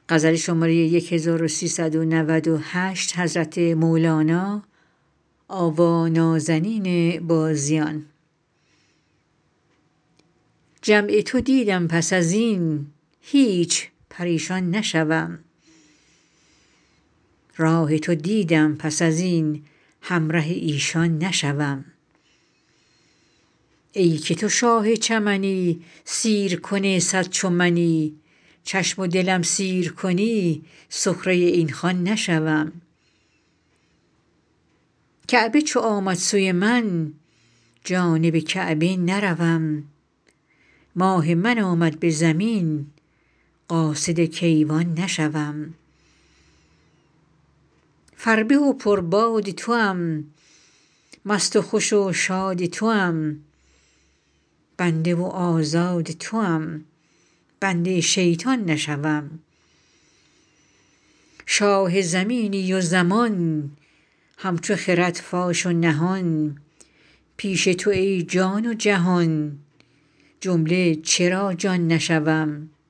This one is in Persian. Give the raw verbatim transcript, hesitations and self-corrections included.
جمع تو دیدم پس از این هیچ پریشان نشوم راه تو دیدم پس از این همره ایشان نشوم ای که تو شاه چمنی سیرکن صد چو منی چشم و دلم سیر کنی سخره این خوان نشوم کعبه چو آمد سوی من جانب کعبه نروم ماه من آمد به زمین قاصد کیوان نشوم فربه و پرباد توام مست و خوش و شاد توام بنده و آزاد توام بنده شیطان نشوم شاه زمینی و زمان همچو خرد فاش و نهان پیش تو ای جان و جهان جمله چرا جان نشوم